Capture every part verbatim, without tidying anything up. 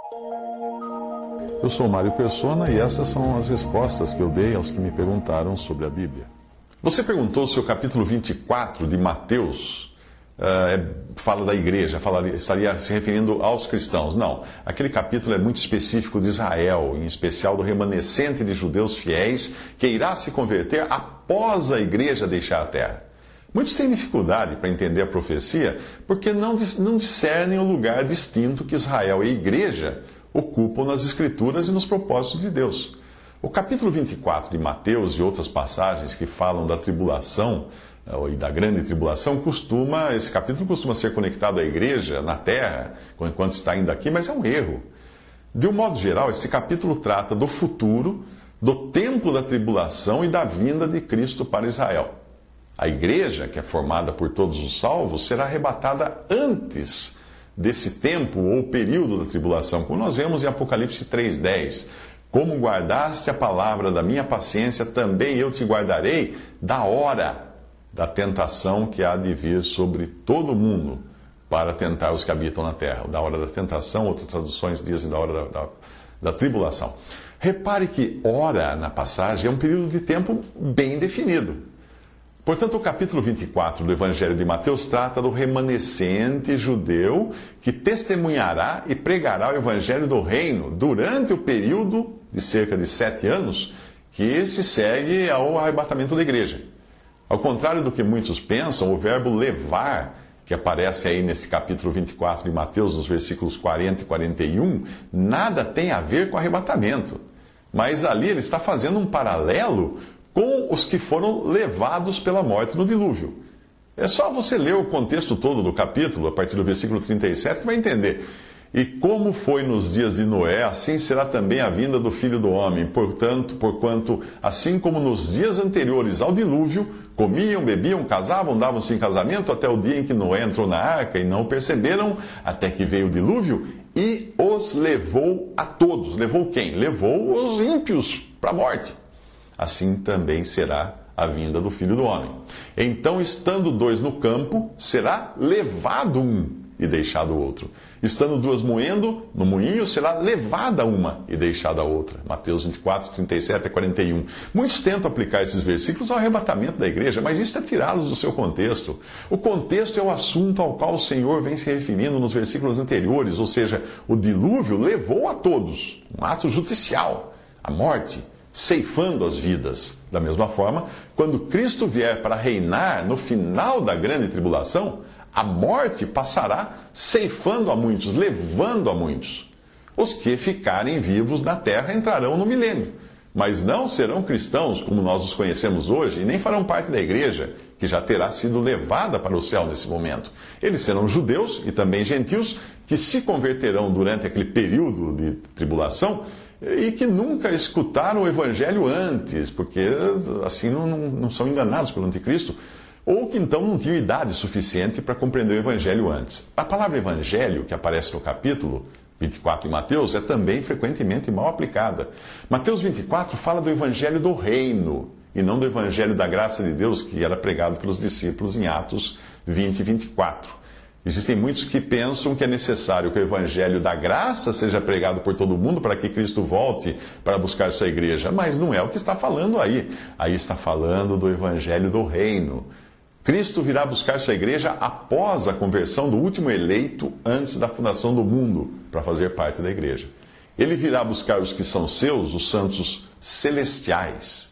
Eu sou Mário Persona e essas são as respostas que eu dei aos que me perguntaram sobre a Bíblia. Você perguntou se o capítulo vinte e quatro de Mateus uh, é, fala da igreja, falaria, estaria se referindo aos cristãos. Não, aquele capítulo é muito específico de Israel, em especial do remanescente de judeus fiéis que irá se converter após a igreja deixar a terra. Muitos têm dificuldade para entender a profecia porque não, não discernem o lugar distinto que Israel e a igreja ocupam nas Escrituras e nos propósitos de Deus. O capítulo vinte e quatro de Mateus e outras passagens que falam da tribulação e da grande tribulação, costuma, esse capítulo costuma ser conectado à igreja na terra, enquanto está ainda aqui, mas é um erro. De um modo geral, esse capítulo trata do futuro, do tempo da tribulação e da vinda de Cristo para Israel. A igreja, que é formada por todos os salvos, será arrebatada antes desse tempo ou período da tribulação, como nós vemos em Apocalipse três, dez. Como guardaste a palavra da minha paciência, também eu te guardarei da hora da tentação que há de vir sobre todo o mundo para tentar os que habitam na terra. Da hora da tentação, outras traduções dizem da hora da, da, da tribulação. Repare que hora na passagem é um período de tempo bem definido. Portanto, o capítulo vinte e quatro do Evangelho de Mateus trata do remanescente judeu que testemunhará e pregará o Evangelho do Reino durante o período de cerca de sete anos que se segue ao arrebatamento da igreja. Ao contrário do que muitos pensam, o verbo levar, que aparece aí nesse capítulo vinte e quatro de Mateus, nos versículos quarenta e quarenta e um, nada tem a ver com arrebatamento. Mas ali ele está fazendo um paralelo com os que foram levados pela morte no dilúvio. É só você ler o contexto todo do capítulo, a partir do versículo trinta e sete, que vai entender. E como foi nos dias de Noé, assim será também a vinda do Filho do Homem. Portanto, porquanto, assim como nos dias anteriores ao dilúvio, comiam, bebiam, casavam, davam-se em casamento, até o dia em que Noé entrou na arca e não perceberam, até que veio o dilúvio e os levou a todos. Levou quem? Levou os ímpios para a morte. Assim também será a vinda do Filho do Homem. Então, estando dois no campo, será levado um e deixado o outro. Estando duas moendo no moinho, será levada uma e deixada a outra. Mateus vinte e quatro, trinta e sete a quarenta e um. Muitos tentam aplicar esses versículos ao arrebatamento da igreja, mas isso é tirá-los do seu contexto. O contexto é o assunto ao qual o Senhor vem se referindo nos versículos anteriores, ou seja, o dilúvio levou a todos, um ato judicial, a morte, ceifando as vidas. Da mesma forma, quando Cristo vier para reinar no final da grande tribulação, a morte passará ceifando a muitos, levando a muitos. Os que ficarem vivos na terra entrarão no milênio, mas não serão cristãos como nós os conhecemos hoje, e nem farão parte da igreja, que já terá sido levada para o céu nesse momento. Eles serão judeus e também gentios que se converterão durante aquele período de tribulação e que nunca escutaram o evangelho antes, porque assim não, não, não são enganados pelo anticristo, ou que então não tinham idade suficiente para compreender o evangelho antes. A palavra evangelho, que aparece no capítulo vinte e quatro de Mateus, é também frequentemente mal aplicada. Mateus vinte e quatro fala do evangelho do reino, e não do evangelho da graça de Deus, que era pregado pelos discípulos em Atos vinte e vinte e quatro. Existem muitos que pensam que é necessário que o evangelho da graça seja pregado por todo mundo para que Cristo volte para buscar sua igreja, mas não é o que está falando aí. Aí está falando do evangelho do reino. Cristo virá buscar sua igreja após a conversão do último eleito antes da fundação do mundo, para fazer parte da igreja. Ele virá buscar os que são seus, os santos celestiais.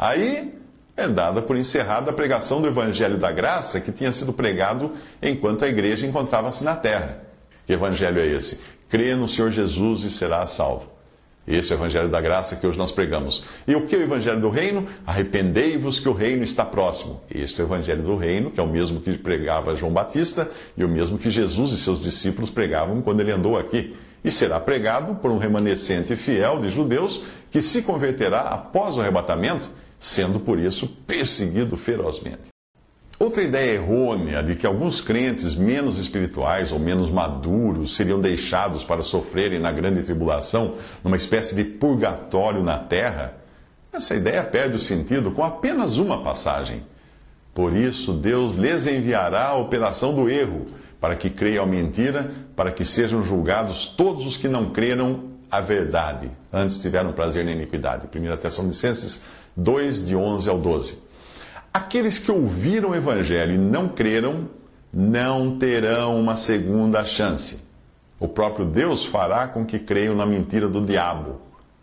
Aí é dada por encerrada a pregação do evangelho da graça que tinha sido pregado enquanto a igreja encontrava-se na terra. Que evangelho é esse? Crê no Senhor Jesus e será salvo. Esse é o evangelho da graça que hoje nós pregamos. E o que é o evangelho do reino? Arrependei-vos que o reino está próximo. Este é o evangelho do reino, que é o mesmo que pregava João Batista e o mesmo que Jesus e seus discípulos pregavam quando ele andou aqui. E será pregado por um remanescente fiel de judeus que se converterá após o arrebatamento, sendo por isso perseguido ferozmente. Outra ideia errônea de que alguns crentes menos espirituais ou menos maduros seriam deixados para sofrerem na grande tribulação, numa espécie de purgatório na terra, essa ideia perde o sentido com apenas uma passagem. Por isso, Deus lhes enviará a operação do erro, para que creiam a mentira, para que sejam julgados todos os que não creram a verdade, antes tiveram prazer na iniquidade. primeira Tessalonicenses dois, de onze ao doze. Aqueles que ouviram o Evangelho e não creram, não terão uma segunda chance. O próprio Deus fará com que creiam na mentira do diabo.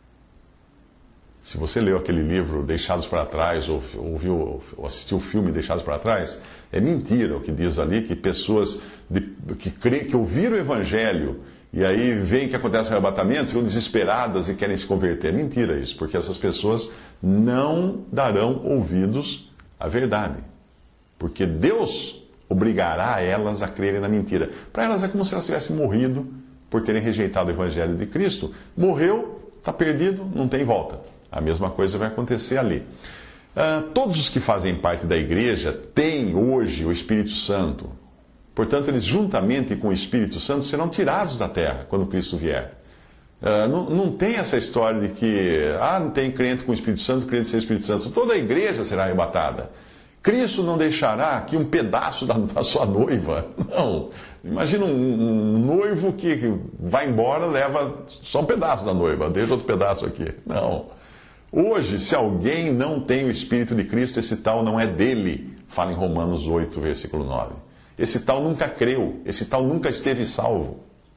Se você leu aquele livro Deixados para Trás, ou, ouviu, ou assistiu o filme Deixados para Trás, é mentira o que diz ali, que pessoas de, que, cre, que ouviram o Evangelho e aí veem que acontece o arrebatamento, ficam desesperadas e querem se converter. É mentira isso, porque essas pessoas não darão ouvidos à verdade. Porque Deus obrigará elas a crerem na mentira. Para elas é como se elas tivessem morrido por terem rejeitado o Evangelho de Cristo. Morreu, está perdido, não tem volta. A mesma coisa vai acontecer ali. Uh, todos os que fazem parte da igreja têm hoje o Espírito Santo. Portanto, eles juntamente com o Espírito Santo serão tirados da terra quando Cristo vier. Uh, não, não tem essa história de que ah, não tem crente com o Espírito Santo, crente sem o Espírito Santo. Toda a igreja será arrebatada. Cristo não deixará aqui um pedaço da, da sua noiva. Não. Imagina um, um noivo que vai embora, leva só um pedaço da noiva, deixa outro pedaço aqui. Não. Hoje, se alguém não tem o Espírito de Cristo, esse tal não é dele. Fala em Romanos oito, versículo nove. Esse tal nunca creu, esse tal nunca esteve salvo.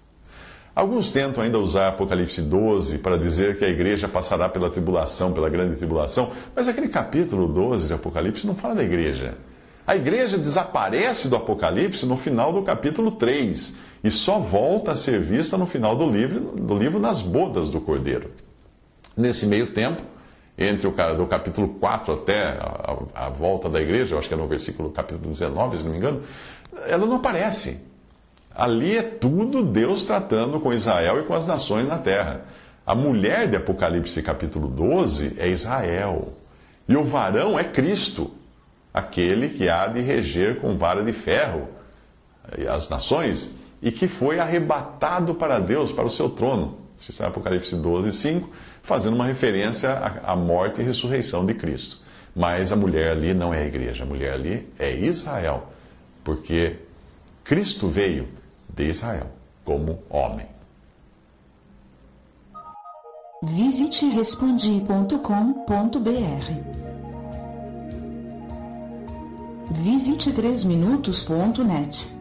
Alguns tentam ainda usar Apocalipse doze para dizer que a igreja passará pela tribulação, pela grande tribulação, mas aquele capítulo doze de Apocalipse não fala da igreja. A igreja desaparece do Apocalipse no final do capítulo três e só volta a ser vista no final do livro, do livro nas bodas do Cordeiro. Nesse meio tempo, entre o do capítulo quatro até a, a, a volta da igreja, eu acho que é no versículo capítulo dezenove, se não me engano, ela não aparece. Ali é tudo Deus tratando com Israel e com as nações na terra. A mulher de Apocalipse capítulo doze é Israel. E o varão é Cristo, aquele que há de reger com vara de ferro as nações e que foi arrebatado para Deus, para o seu trono. Isso está em Apocalipse doze, cinco, fazendo uma referência à morte e ressurreição de Cristo. Mas a mulher ali não é a igreja, a mulher ali é Israel, porque Cristo veio de Israel como homem. Visite respondi ponto com ponto br. Visite três minutos ponto net.